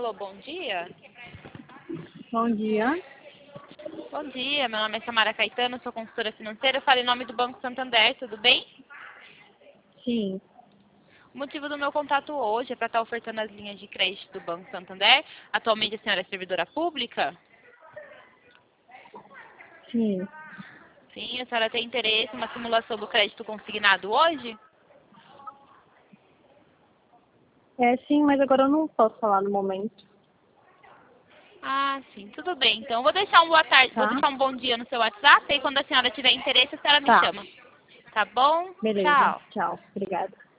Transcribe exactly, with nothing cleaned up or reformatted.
Alô, bom dia. Bom dia. Bom dia, meu nome é Samara Caetano, sou consultora financeira. Eu falo em nome do Banco Santander, tudo bem? Sim, O motivo do meu contato hoje é para estar ofertando as linhas de crédito do Banco Santander. Atualmente a senhora é servidora pública? sim. Sim, a senhora tem interesse em uma simulação do crédito consignado hoje? É sim, mas agora eu não posso falar no momento, Ah, sim, tudo bem. Então, eu vou deixar um boa tarde, vou tá? deixar um bom dia no seu WhatsApp e quando a senhora tiver interesse, a senhora me Tá, chama. Tá bom? beleza. Tchau. Tchau. Obrigada.